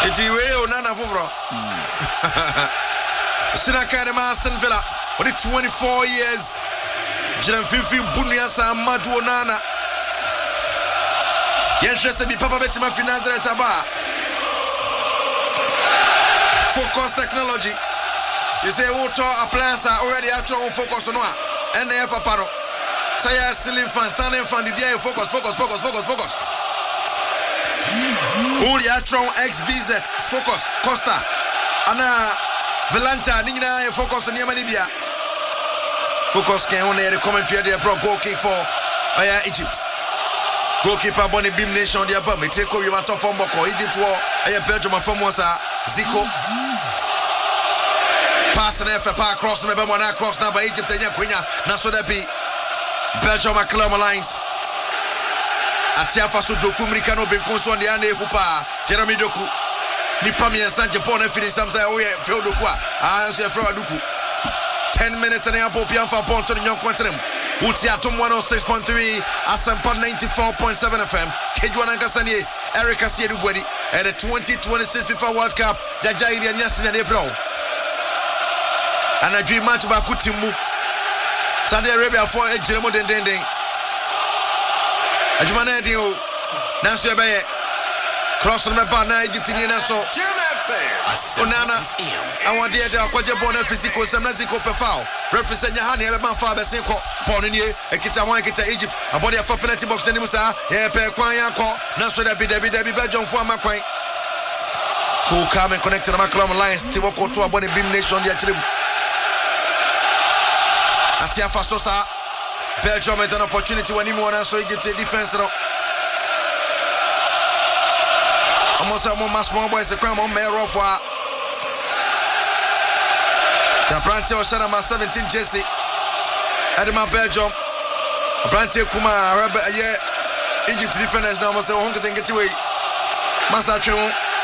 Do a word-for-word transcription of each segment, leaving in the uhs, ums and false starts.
Iti we onana fufro. Sinaka de Aston Villa. Only twenty-four years. Jiran Fifi Bunia sa Madu Onana. Yenshese bi papa betima finance taba. Focus technology. You say auto appliance already after on focus on one. And the papa no. Say a ceiling fan, standing fan, be focus, focus, focus, focus, focus. Only Atron X B Z, focus, Costa, Anna, Velanta, Nina, focus on Yamanibia. Focus can only the commentary there, pro goal kick for Egypt. Goalkeeper Bonnie Beam Nation, the above me, take over your top from Boko, Egypt war, and Belgium from Mosa, Zico. Pass an F A cross, never one cross now by Egypt and Yaquina, Nasodapi, Belgium Acclama Lines. Atia faso doku mrikano benkonso ndi ane kupa Jeremy Doku nipa mi ensan Japan finish samsa oye fe doku a anso e fra doku ten minutes and apo pian fa ponto nyon kwantrem uti atom one oh six point three Asampa ninety-four point seven F M Kejwana Nkasanie Eric Asiedu Bwedi at the twenty twenty-six FIFA World Cup Jaja Irian Yasin and Ebro and a dream match ba kutimu Saudi Arabia for a Jeremo den den den Ajumane dio Nanso ebe cross on me ba na Egyptian so Onana I want the akwaje bon physical semnaziko pefoul represent ya hani ebe man fa be sin ko Paul ni e kita wan kita Egypt abodi afa penalty box ni musa e pe kwan yanko nanso da bi da bi da bi Belgium fo amakwan ko come and connect to the Macron Alliance ti woko to abodi Beam Nation dia chirem Atia Fasosa Belgium has an opportunity when he wants so Egypt defense. Almost a more small boys, a crime on Mayor of War. The Brante was shot at seventeen Jesse. Edema Belgium. Brante Kuma, Arab, a year. Egypt defenders now must say, Honka and get away. Massacre.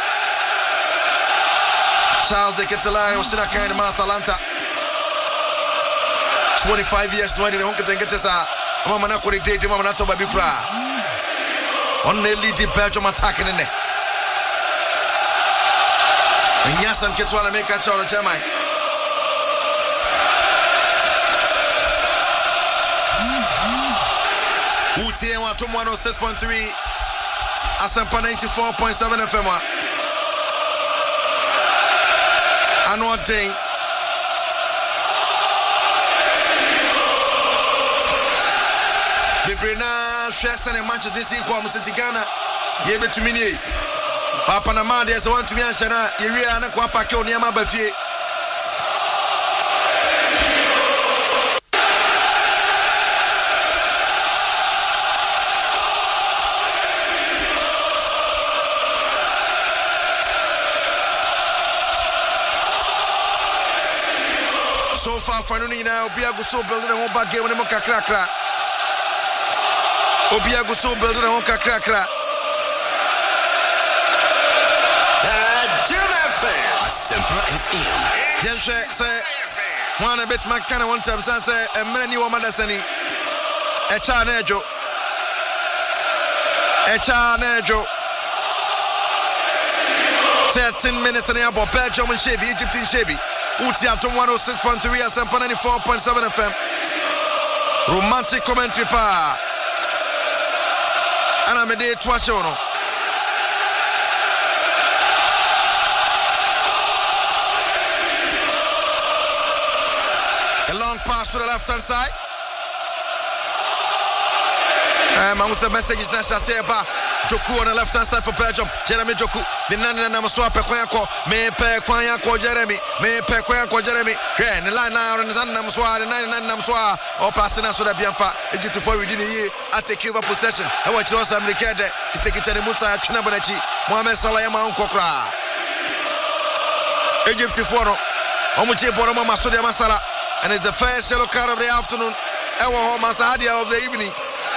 Charles de Ketelari was in a kind of Atalanta. twenty-five years to the Honka and get us a Mama Nakuri date, Mama Nato Babikra. Only lead Belgium attacking in there. And Yasan Ketwana make a charge of Jamai. Uti and Watum one oh six point three Asampa ninety-four point seven F M. Annual thing. Bibrina Shasson and Manchester City kwa Musiti Ghana. Yebe to mini. Papa Namadi as one to me and Shana. Yeria and Quapako Niama Bafie. So far, Fanuni now, Biago so building a home back game when the Moka Krakra. Obiago so building a honka krakra. Asampa F M. Jense say one a bit makana one time say a many woman dasani. Echa nejo. Echa nejo. thirteen minutes and a half. Belgium and Shebi, Egypt in Shebi. Uti atom one oh six point three Asampa ninety-four point seven F M. Romantic commentary pa. And I'm a day to watch on. A long pass to the left hand side. Um, I was the message is that I say about Doku on the left hand side for Belgium. Jeremy Doku. The Nana Namaswa Pequanco. Me Pequanco Jeremy. Me Pequanco Jeremy. Yeah, the line now and Namswa, the nine Namswa. Or passing us with a Bianfa. Egypt for within a year. I take over possession. I watch us America. To take it to the Musa Chinabachi. Mohamed Salayama Kokra. Egypt for Omuche Boroma Masudia Masala. And it's the first yellow card of the afternoon. Ewa Masadia of the evening.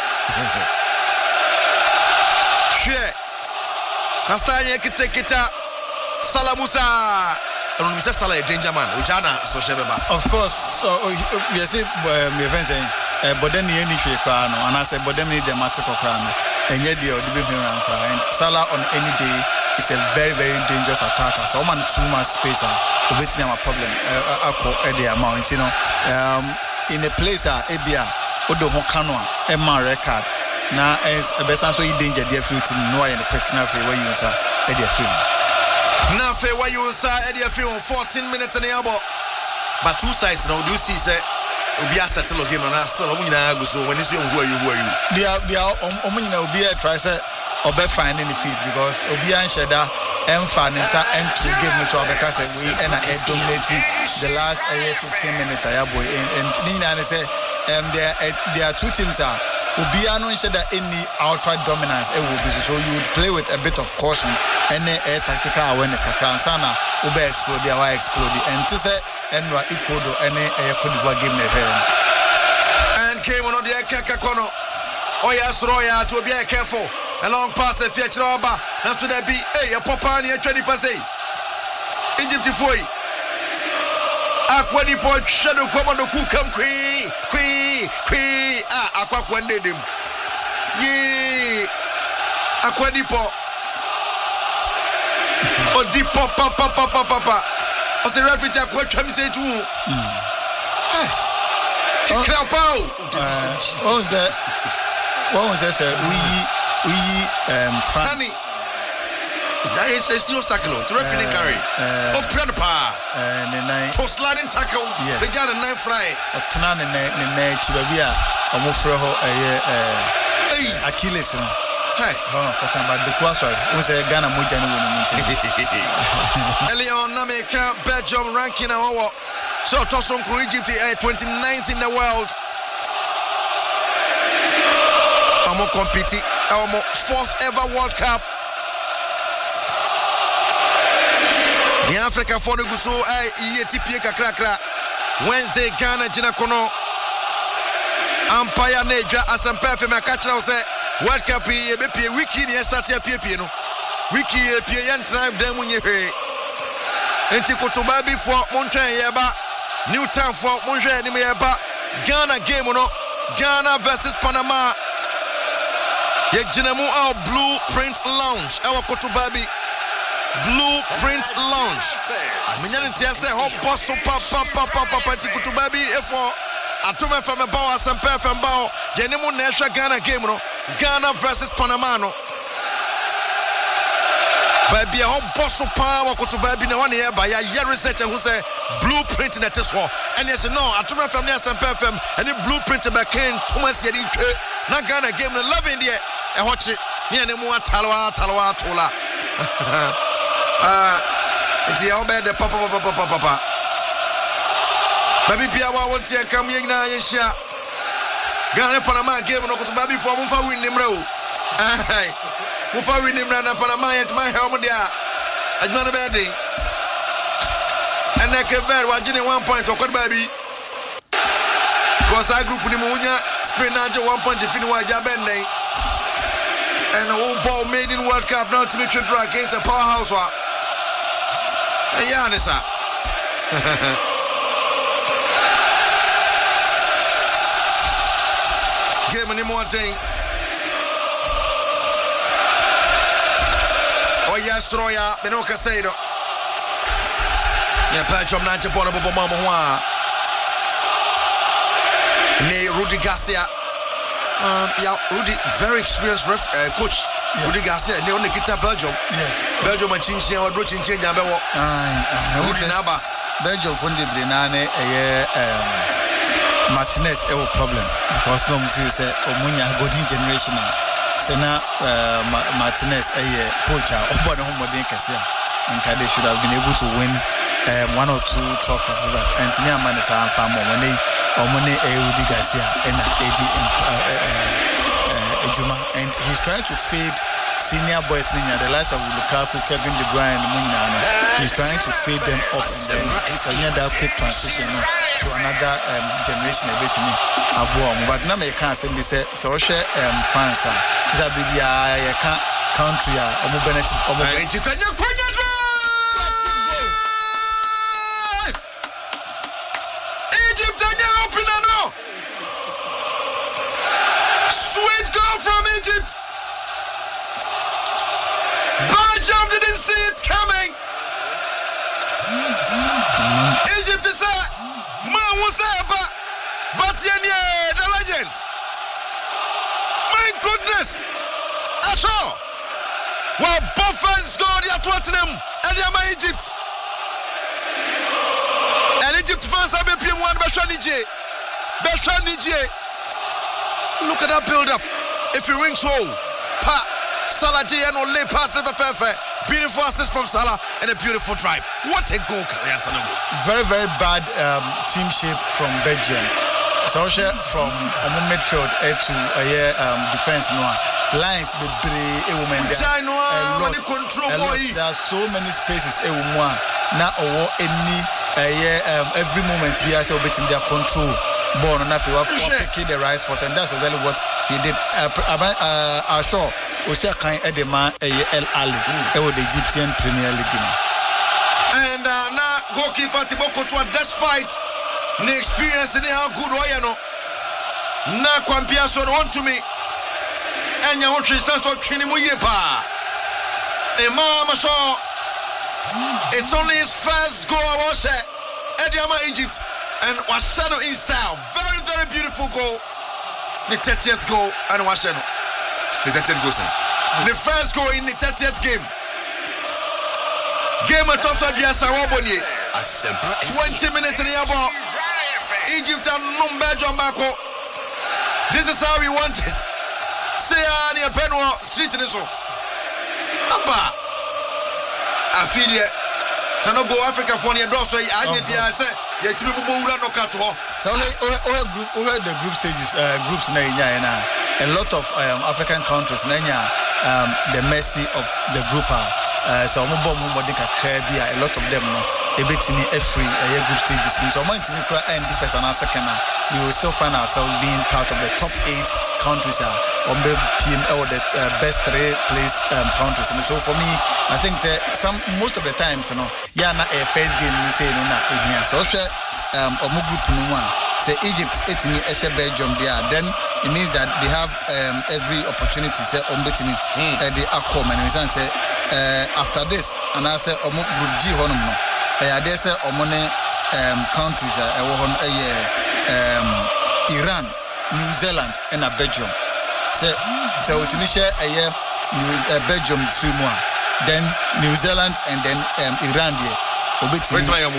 Share. Kastanya Kitekita Salamusa. And we say Salah danger man. Ujana so shebeba. Of course, so we say me saying but then you need to cry and I say but then need the matter for crying. And yet the be and Salah on any day is a very very dangerous attacker. So man too much space ah obet me am a problem akọ e dey amount you know um in a place ah ebia odo ho kano a e man record na as e besan so e danger dey free team no why in the quick na fe where you say e dey free na fe where you say e dey free fourteen minutes in the abo but two sides now do see say obi settle game na still omo nyina go so when is you who are you who are you they are they are omo nyina obi e try say obe find in the field because obi an sheda emfanisa and to give me so because we and I dominate the last uh, fifteen minutes I boy and Nina and say um there uh, there are two teams are obi an sheda any outright dominance it will be so you would play with a bit of caution and a uh, tactical awareness kakran sana obe explode there why explode and to say enwa ikodo any a Cote d'Ivoire game never and came on the keka kono oyas roya to be careful. A long pass at Fiachroba. Now to that be a Popani at twenty pass. Egypt Foy. Aquadi Port Shadow Commando Kukam Quee Quee Quee Ah Aqua one day them. Ye Aquadi Port. Oh deep pop pop pop pop pop pop. As the referee Aqua comes say to Krapao. What was that? What was that? We We um France. Honey, that is a serious tackle. To referee carry. Oh, proud pa. And the night. To sliding tackle. They got a knife fry. A tana ne ne ne chibabia. Omo fro ho eh eh Achilles no. Hey. Oh, but am the question. We say Ghana moja no woni. Elion Nameka Belgium ranking our. So Toson Crew Egypt twenty-ninth in the world. Amo competing. Our fourth ever World Cup. The Africa for the Guso I E T P kakrakra. Wednesday Ghana Jina Kono. Empire Neja Asampa Fema Kachra say World Cup e be pie wiki ni start ya pie pie no. Wiki e pie yan tribe dem munye he. Enti kotobabi for Montreal yeba. Newtown for Montreal ni yeba. Ghana game no. Ghana versus Panama. Ye Jinemu our Blueprint Lounge. Our Kotobabi Blueprint Lounge. Minyani tiase ho bosso papa papa papa ti Kotobabi efo atome fam bawo asempa fam bawo ye nemu na ehwe Ghana game no. Ghana versus Panama no. Baby ho bosso pa wa Kotobabi na wona ye ba ya ye research who say Blueprint na teso. And yes no atome fam na asempa fam any Blueprint ba ken Thomas ye di twe na Ghana game no love in there. E hoche ni anemu atalwa talwa tola ah iti obe de papa papa papa papa baby pia wa wonti en kam yina yesha Ghana Panama game no ko baby for mfa win nimra o ai mfa win nimra na Panama yet my helm dia ajma no be dey anake ver wa jine one point to ko baby because I group ni mu nya Spain na je one point defini wa ja ben dey. And the whole ball made in World Cup now to make sure against the powerhouse. Yeah, Nissa. Game any more thing. Oh, yes, Roya, Benoka Sado. Yeah, patch of Nanja Bono Mama. Ne Rudy Garcia. Um, yeah, Rudy, very experienced ref, uh, coach. Yes. Rudy Garcia, they only get Belgium. Yes. Belgium and Chinchia or Chinchia Jabewo. Ah, Rudy Naba. Belgium Fundi Brinane, a Martinez, a problem because no feel say Omunya golden generation. Sena Martinez, a coach, or Bono Modern Cassia, and they should have been able to win um, one or two trophies. But and to me, I'm going to say I'm far more money. Omone Rudy Garcia and Eddie Ejuma, and he's trying to fade senior boys in the likes of Lukaku, Kevin De Bruyne, Munana. He's trying to fade them off and then that quick transition to another um, generation a bit to me. But now I can't say this. So share um France. That be a country. Omo benefit. Omo benefit. Belgium did Tierney, the legends. My goodness. Asho. Well, Buffon scored at Tottenham and they are Egypt. And Egypt fans have been P M one Beshanije. Beshanije. Look at that build up. If he rings home, pa Salah J and Ole pass the Fefe. Beautiful assist from Salah and a beautiful drive. What a goal, Kaliasanago. Very, very bad um, team shape from Belgium. So from um, midfield uh, to a uh, um, defense no lines be a woman there. A lot, a lot. There are so many spaces a woman now or any uh, um, every moment we are so bit in their control ball on if you have picking the right spot, and that's exactly what he did. Uh, uh, uh, sure Osia kan edema El Ali e wo the Egyptian Premier League. And uh, now goalkeeper Thibaut Courtois, despite the experience and how good you know, na kwampia so on to me and you want to start to train him yepa e mama so it's only his first goal was Ediama Egypt and was shadow inside. Very very beautiful goal, the thirtieth goal and was shadow the thirtieth goal the first goal in the thirtieth game game at also Diasa Wabonye twenty minutes in the ball. Egypt and Belgium back. This is how we want it. Say near Benwa Street in this one. Haba. I feel it. Sanogo Africa for your door. So I need to say, you to be no cut. So all group, all the group stages, uh, groups na a lot of um, African countries na um, the mercy of the group are. Uh, so I'm bomb modika Caribbean. A lot of them no. A bit in every uh, group stages. So I'm to cry and first and second. We will still find ourselves being part of the top eight countries. Uh, on the P M or the uh, best three place um, countries. And so for me, I think uh, some most of the times, you know, yeah, na a first game we say no na here. So um, or group no say Egypt, it's me, Belgium there. Then it means that they have um, every opportunity. Say on betting mm. uh, the Acom and we say. Uh, after this, and I say, Omo Group G Honum, I dare say, Omone um, countries, uh, um, Iran, New Zealand, and a Belgium. So, so to me, share a year, Belgium, three more, then New Zealand, and then um, Iran. Well, let's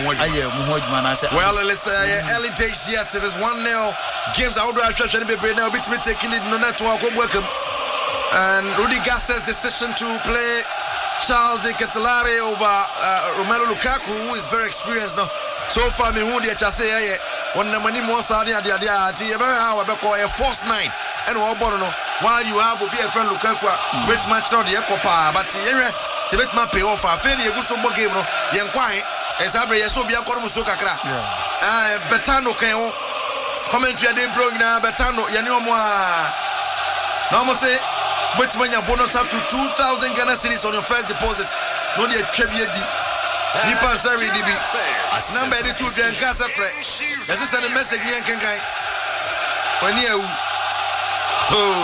say early days yet to this one nil games. I would have to be brave now, bit me taking it no network. Welcome. And Rudy Garcia's decision to play Charles de Ketelare over uh, Romelu Lukaku, who is very experienced now. So far, me who the chase eh one the money more sadi adi adi adi how I call a force nine and all bono while you have be a friend Lukaku which match not the Copa but here to bet my pay off a fairly good so game no yen kwai as abre so be akoro so kakra ah betano kan ho commentary dey bro na betano ye ne omo a na omo say but when you bonus up to two thousand Ghana cedis on your first deposit, no need a tribute. Nipa Sari D B. Number the two and Casa Fred. Let's send a message here can guy. When you oh,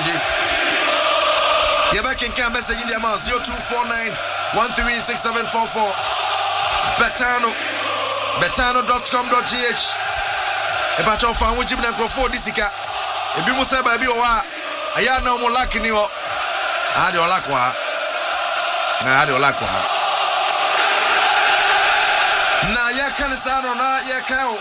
you're back in can message in the amount zero two four nine one three six seven four four. Betano betano dot com dot g h. About your fan, which you can go for this. If you must say, baby, I had no more luck in you. I had your luck. I had your luck. Now, you can't sound on that. You can't.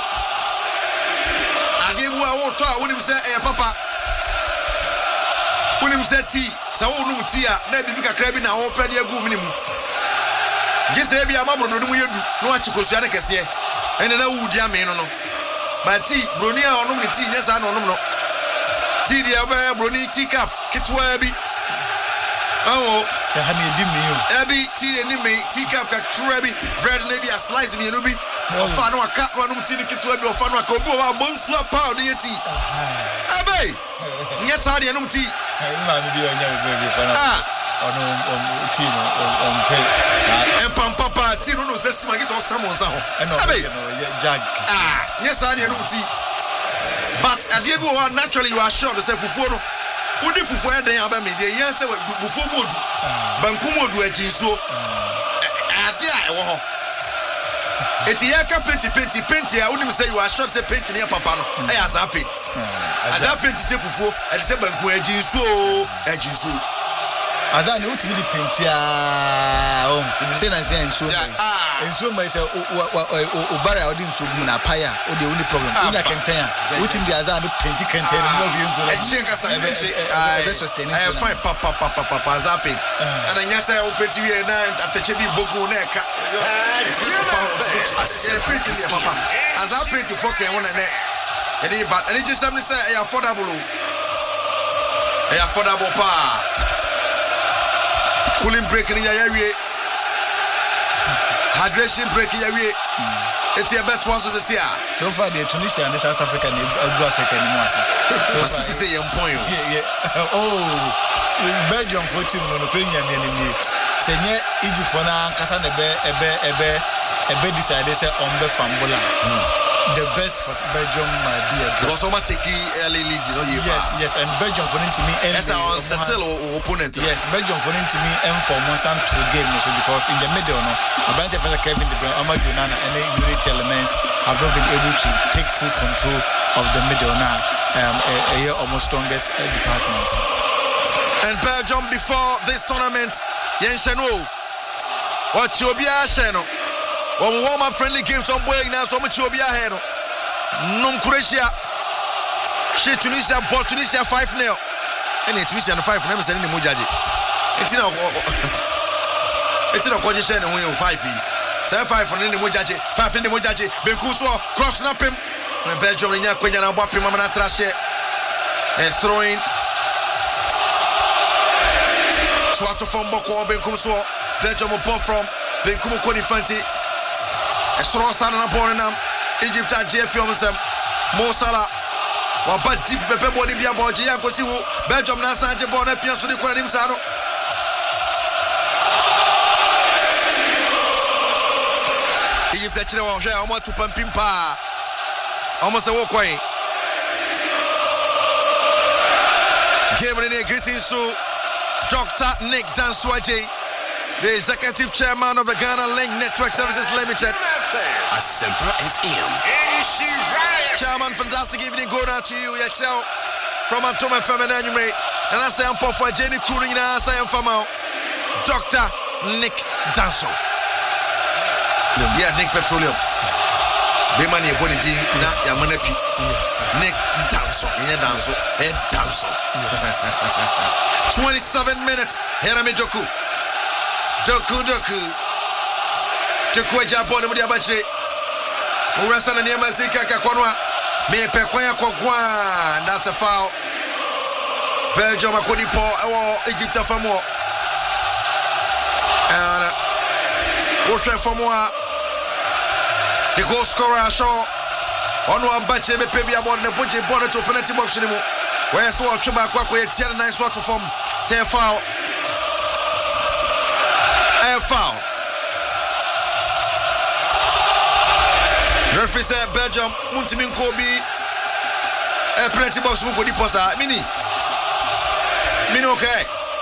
I did what I want to. I wouldn't say, hey, Papa. Wouldn't say tea. So, I wouldn't tea. Maybe we can crab in our open your good minimum. Just say, be a mother, do you do? No, I took a say. And then I would jam in. No, but tea, Brunia or no tea. Yes, I don't know. Tea, the other brony teacup, Kitwabi. Oh, the honey dimmy. Abby, tea and me, teacup, Katrabi, bread, maybe a slice of Yanubi, or Fano, a cat, one tea, Kitwabi, or Fano, a cocoa, a bonsua powder, the tea. Abby, yes, I didn't tea. Ah, on tea, on pay. And Papa, tea, no, says my or someone's out. Abby, ah, yes, I didn't tea. But at the end, naturally, you are sure to say Fufuno. Would you for the Abame? The answer was Fufumodu, Bankumodu, a Jinso. At the eti yaka paint paint paint ya unim say you are sure say paint near papa no e as a paint as a paint say fufuo e say banku ejinsu o ejinsu Aza ne utimi di paint ya o say na say enso enso mai say o bara o di nso mu na paya o de only problem ina kenten a utimi di aza no paint kenten no bi enso e chenka sa e be sustain e fine papa papa papa aza paint and anya say o paint wi na atache bi bogu na e ka paint ni papa aza paint for ken wona ne e dey bad and just something say e affordable e affordable pa cooling break in yawie hydration break yawie it's a bet was to see so far the Tunisia and South Africa and Africa ni mo ase so far say yam point oh Belgium for team no no premier me ni se nye Egypt for na kasa na be ebe ebe ebe decide say on be fambola the best for Belgium might be a draw. Because Oma take early lead, you know. Yes, yes, and Belgium for into me. That's our settle opponent. Yes, Belgium for into me and for Monsan to game so because in the middle, no, a bunch of Kevin De Bruyne, Amadou Onana, and the unity elements have not been able to take full control of the middle now. Um, a, a year almost strongest uh, department. And Belgium before this tournament, Yenshano, what you be a shano. One warm up friendly games on boy now so much you'll be ahead. Non Croatia. She Tunisia bought Tunisia five nil. And Tunisia five never said any Mujaji. It's in a it's in a condition and we five feet. Seven five for any Mujaji, five in the Mujaji, Benkuso, crossing up him. And Belgium in Yaquina and Wapi Mamma Trashe. And throwing Swato from Boko Benkuso. Belgium will ball from Benkumo Konifanti. A strong son and a born in Egypt at J F M. Mo Salah. One bad deep pepper body be about Giacosi. Belgium Nasa Jabon appears to the Quadim Sano. Egypt at Chile, almost to Pampimpa. Almost a walkway. Game in a greetings to Doctor Nick Danswaji, the executive chairman of the Ghana Link Network Services Limited. Asempa F M. Chairman, fantastic evening. Go down to you, Yachel, from Antoma F M and Annume. And I say I'm for Jenny Cooling, and I say I'm from Doctor Nick Danso. Yeah, Nick Petroleum. Be money a body D, not Yamanepi. Nick Danso, in Danso, head Danso. twenty-seven minutes. Here I'm Doku. Doku, Doku. Doku, Japon, and Mudiabachi. Urasana Niamazika Kakwanwa. Me Pequia Kokwan. That's a foul. Belgium, Akonipo, or Egypt for more. And what's that for more? The goal scorer, Shaw. On one batch, they may be about the budget bonnet to penalty box anymore. Where I saw Chubako, it's a nice water from ten foul. A foul. Referee said Belgium, Muntimin Kobe, a penalty box, Muko Diposa, Mini. Mini, okay.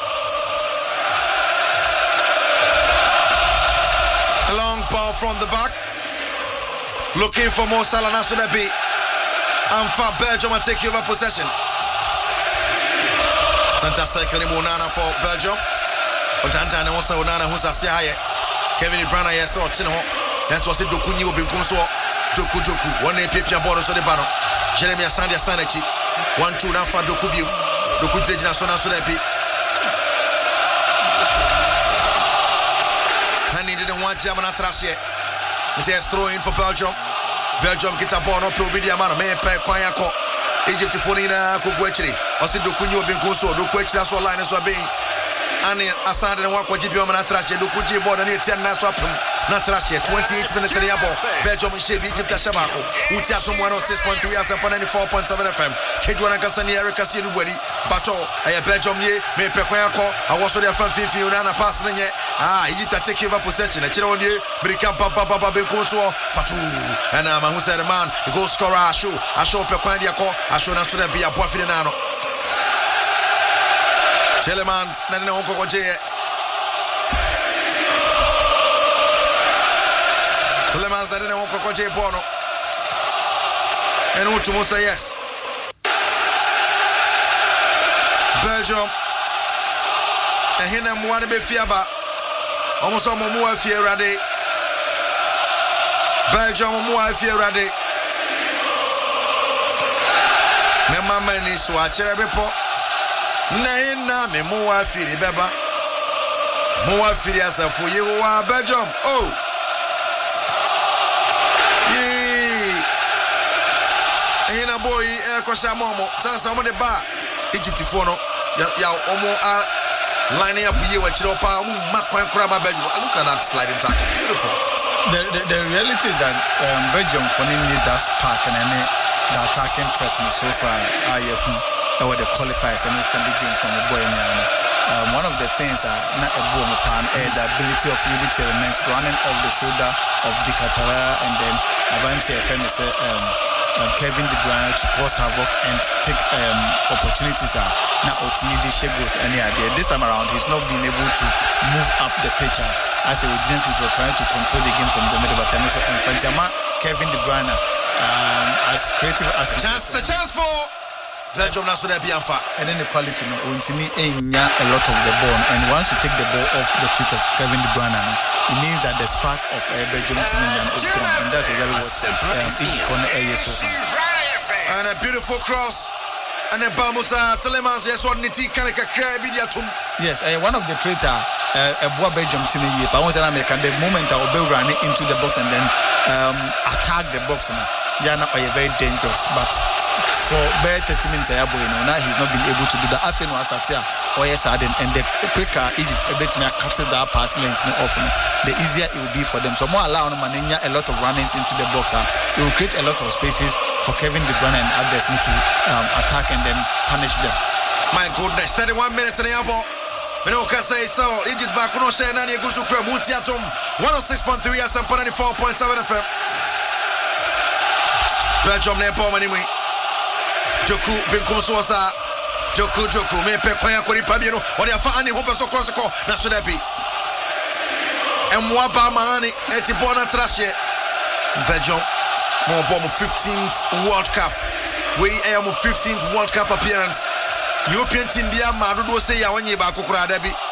A long ball from the back. Looking for more Salah Nasudabi. And for Belgium and take over possession. Santa Cycle Onana for Belgium. Otanta and also Onana who's a C I A. Kevin De Bruyne, yes, or Chino. That's what Doku New Binkunso. Doku Doku. One A P P Boros on the battle. Jeremy Sandia Sanachi. One two now for Doku View. Doku Trejina Sona Sudabi. Honey didn't want German Atrash yet. It is throw in for Belgium. Belgium get a ball up to Bidia Man, may pay Kwayako. Egypt for Nina Kukwechri. I see Dokunyo Binkunso, Dukwech, that's what line is being. And Assad and Wako Jibium and Atrash, Dukuji board and ten Naswap, Natrash, twenty-eight minutes in the abo. Belgium and Shape Egypt Shabako, Uchiatum one oh six point three as upon ninety-four point seven F M. Kedwana Cassani, Erica Siruwedi, Bato, I have Belgium ye, may Pequayako, I was on their fan Fifi, Unana passing yet. Ah, Egypt take over possession. A chiron ye, Bricampa Papa Binkunso, Fatu, and I'm who said a man, the goal scorer, Ashu, Asho Pequandiako, Asho Nasuna be a Bofinano. Telemans, Nana Okoje. Clemens didn't want Coco J. Bono. And Utumo say yes. Belgium. And here them want to be Fiaba. Almost on Moa Fierade. Belgium Moa Fierade. Me mama ni so achere bepo. Na ina me Moa Firi beba. Moa Firi asafo yewa Belgium. Oh. Yee. Ina boy e kwasha momo. Sansa mo de ba Egypt fo no. Ya ya omo a lining up here with Chiropa, look at that sliding tackle. Beautiful. The, the, the reality is that um, Belgium for need that spark and any the attacking threat so far are uh, the qualifiers and friendly games from the boy. Um, one of the things are not a boom upon uh, the ability of unity remains running off the shoulder of Di Catara and then Avanti F M is um, um, Kevin De Bruyne to cause havoc and take um, opportunities are now ultimately goes any idea. This time around he's not been able to move up the pitch as a Virginian people trying to control the game from the middle, but then also and Kevin De Bruyne um, as creative as chance, a chance for Belgium now so that be unfair. And then the quality no ultimately a lot of the ball, and once you take the ball off the feet of Kevin De Bruyne, it means that the spark of uh, Belgium team is gone, and that's exactly what um, Egypt for the area so far. And a beautiful cross. And then Bamusa Telemans, yes, what Niti Kanaka Krabidiatum. Yes, uh, one of the traitor, uh, a boy Belgium team, but once I make the moment I will be running into the box and then um, attack the box. Yeah, now are very dangerous, but for about thirty minutes, I have now he's not been able to do that. I feel was that yeah, or yes, I didn't. And the quicker Egypt a bit me cut that pass lanes often, the easier it will be for them. So more allow them a lot of runnings into the box. It will create a lot of spaces for Kevin De Bruyne and others to um, attack and then punish them. My goodness, thirty-one minutes in the elbow. Menoka say so. Egypt back on Shea Nani Gusu Krem Multiatum one oh six point three S M ninety-four point seven F M. Belgium ne po mani mui. Joku Binkum Sosa. Joku Joku me pe kwanya kori pabino. Odi afa ani hope so cross ko na so da bi. Emwa ba mani eti bona trashe. Belgium mo bomb fifteenth World Cup. We am fifteenth World Cup appearance. European team bia ma do say ya wonye ba kokura da bi.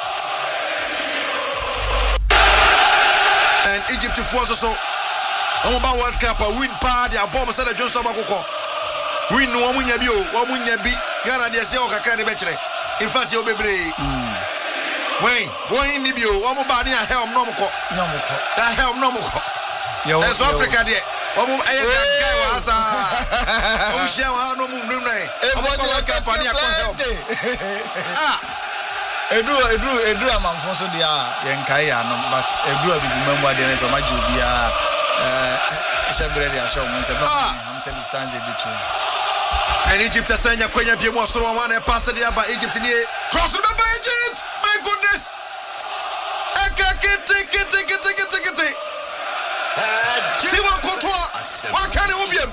And Egypt force so Oba World Cup win pa dia bomb say the Johnson Bakoko. Win no munya bi o, wo munya bi. Ghana dey say o kakra de be kire. In fact you bebre. Mm. When, when ni bi o, wo mo ba ni a helm no mo ko. No mo ko. A helm no mo ko. Yo. South Africa dey. Wo mo aye guy wa asa. O share wa no mu num nai. E for World Cup ni a kon help. Ah. Edu edu edu amanfo so dia yenkai ya no, but edu abibi member dey so maji obi a Uh, Shebredi Asho Mensa I'm saying if times they be true. And Egypt asanya kwenye pia mwasoro wa wana pass dia ba Egypt ni cross remember Egypt. My goodness. Eka kete kete kete kete kete. Siwa Courtois. Wakane ubiem.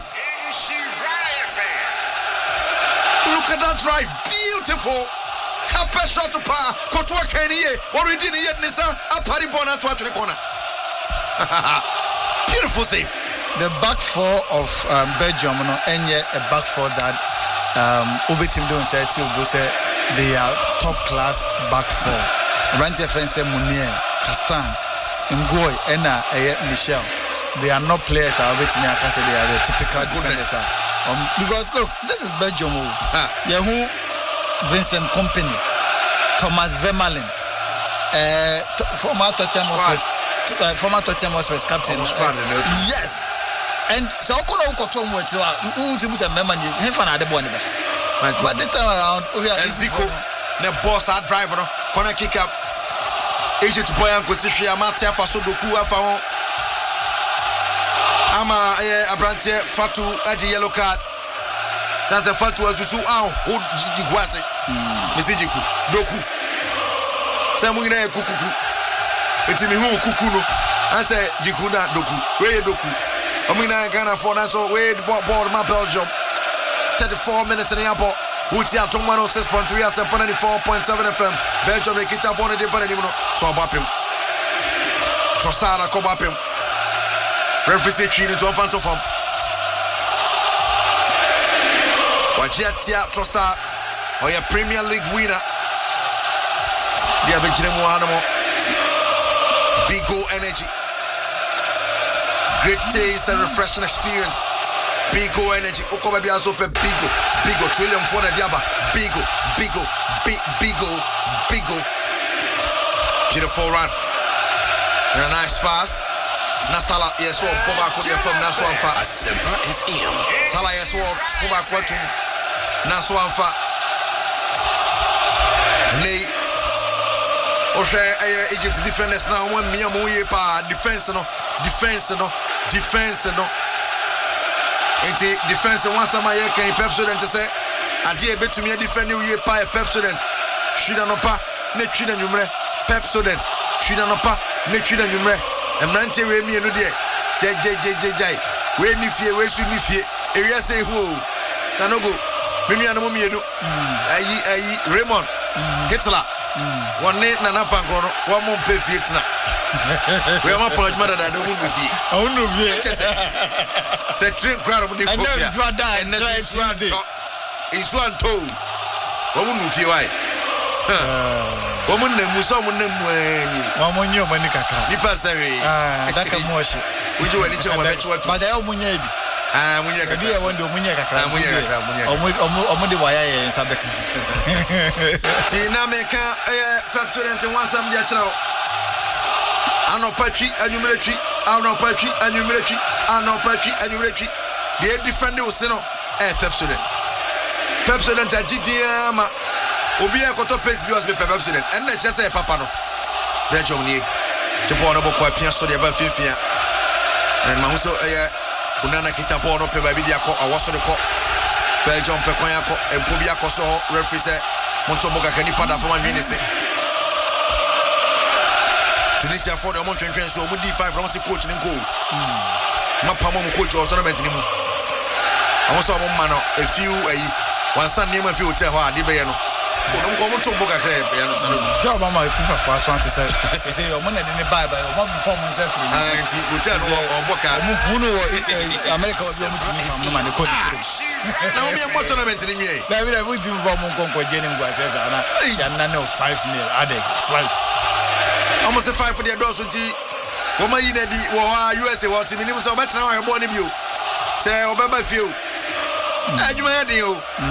Look at that drive. Beautiful. Kape shot to pa. Courtois keniye. Already ni yet nisa. Apari bona to atune kona. Beautiful save. The back four of um, Belgium, no, and yet a back four that um, Ubetim don't say, they are top class back four. Ranty Fense Munier, Castan, Ngoy, Enna, Michel. They are not players. I bet me, I can say they are the typical defenders. Um, because look, this is Belgium. Yahoo, Vincent Kompany, Thomas Vermaelen, uh, to, former Tottenham Hotspur. Uh, former Tottenham Hotspur captain. Uh, yes. And so could I go to him with you? Who's a member? He found out the boy. But this time around, we are Zico, the boss, our driver, corner kick up. Egypt boy and Kosifia, Matia Fasodoku, Afao. Ama Abrante Fatu at the yellow card. That's a Fatu as you saw. Oh, who was it? Messijiku, Doku. Samuna Kuku. It's me who kukuno. I say Jikuna doku. Where doku? Omina Ghana for that so where board my Belgium. thirty-four minutes in the airport. Utia to one oh six point three S M ninety-four point seven F M. Belgium they get up on the dip and so bap him. Trossard ko bap him. Referee say three into one fan to form. Wajiatia Trossard, or your Premier League winner. The Abidjan Mohanamo. Bigo energy. Great taste and refreshing experience. Bigo energy. Okobabi Azope Bigo. Bigo. Trillium for the Diaba. Bigo. Bigo. Big Bigo. Bigo. Beautiful run. And a nice pass. Nasala, yes, or Boba could have from Naswanfa. Sala, yes, or Fubakwatu. Naswanfa. Nay. Oshe Egypt defenders now one me amoye pa defense no defense no defense no. Enti defense one sama ye kan Pepsodent say ade e betumi defend you ye pa Pepsodent. Twida no pa na twida nwumre Pepsodent. Twida no pa na twida nwumre. Emrante we mi enu de je je je je je we ni fie we su ni fie area say ho sanogo me nua no mi enu ayi ayi Raymond Hitler one night na napanko no one mon pe fie tena we am apology mother that don't fie I won't know fie say train crowd of the and then draw die and next one is one toe one no fie why woman name so mun name wani one nyo mani kakra ni pasari ah daka mo shi uju wani che wani che watu but I munya bi ah munya kakra bi e wonde munya kakra ah munya kakra munya omo omo de waya ye sabeka ti na meka eh Pepsodent one sam dia chira ano patri anyumretri ano patri anyumretri ano patri anyumretri de defend o se no eh Pepsodent Pepsodent agidia ma obi e koto pace bi was be Pepsodent en na che say papa no de jomni che po no bokwa pia so de ba fifia en ma huso eh unana kita po no pe ba bi dia ko awoso de ko Belgium pe kwanya ko empo bi akoso referee say monto boka kani pada for man minute Tunisia for the monto twenty so mo D five from the coach nin goal ma pamo mo coach o tournament ni mu awon so mo ma no a few ayi one san ni ma fi hotel ho ade be ye no o no ko monto boka kare be ye no sanu job ma FIFA for aso ante say e say o mo na de ne bye bye o mo performance free ah nti hotel no o boka mo hunu wo America o bi o mutimi ma ma ne coach na o mi e mo tournament ni mi e na we we team for mo konko je ni ngwa say na ya na ne five nil ade five almost five for the doors until woman in the U S A what team so better now born you say obeba feel adwuma ya den o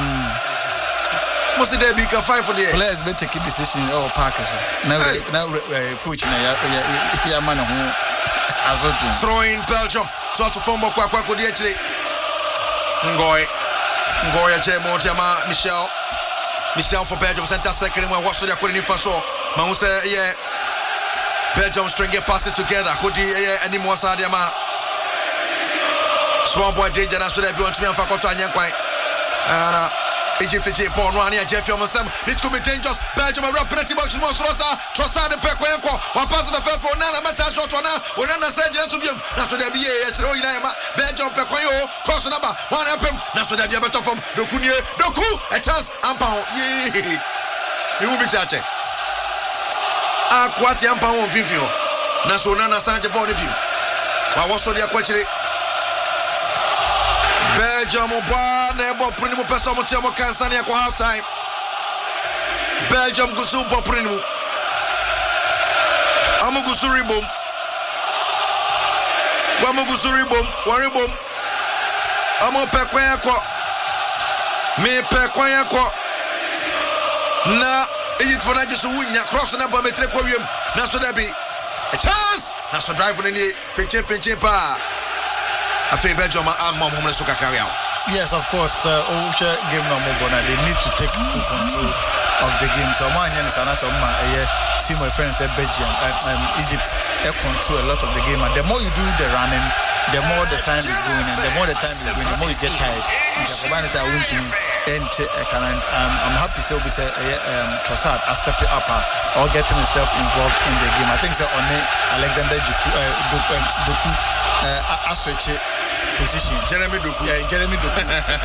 must there be ka five for the players be take decision or park so now now coach na ya ya man ho azotu throwing Belgium to to form kwa kwa kodi akire ngoy ngoy ya che mo tema Michel Michel for Belgium center second one what so they akore ni fa so ma hu say yeah Belgium stringing passes together. Could he any more Sadiama? Swan boy danger that's what everyone to me and Fakoto and Yankwai. And Egypt J Paul Rania Jeff Yomasem. This could be dangerous. Belgium are up penalty box most Rosa. Trossard and Pekwenko. One pass of the fell for Nana Mata shot on now. When Nana said just to be that's what they be a Belgium Pekwenko. Cross number one up him. That's what they be better from Dokunie. Doku a chance and pound. Yee. You will be charged. Akwati ampa won vivio na so na na sanje ball bi wa woso dia kwachire Belgium ba na ebo prinimu pesa mo tiamo kansania kwa half time Belgium gusu bo prinimu amu gusu ribom wa mu gusu ribom wa ribom amu pekwan yakọ me pekwan yakọ na Egypt for that just win cross na ba metre kwa wiem na so da be a chance na so drive on any pinche pinche pa afi Belgium am mom hom so kakari out. Yes, of course. Uh, game no more. They need to take full control of the game. So my and so my see my friends at Belgium, uh, um, Egypt, they control a lot of the game. And the more you do the running, the more the time is going, and the more the time is going, the more you get tired. And um, I'm happy to say um, Trossard has stepped up uh, or getting himself involved in the game. I think that on Alexander Doku, uh, Doku uh, Asweche position. Jeremy Doku. Yeah, Jeremy Doku.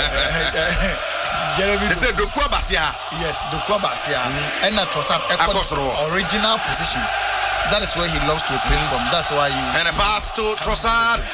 Jeremy They say Doku Abasia. Yes, Doku Abasia. Mm-hmm. And Trossard original position. That is where he loves to play from. That's why you. And a pass to Trossard.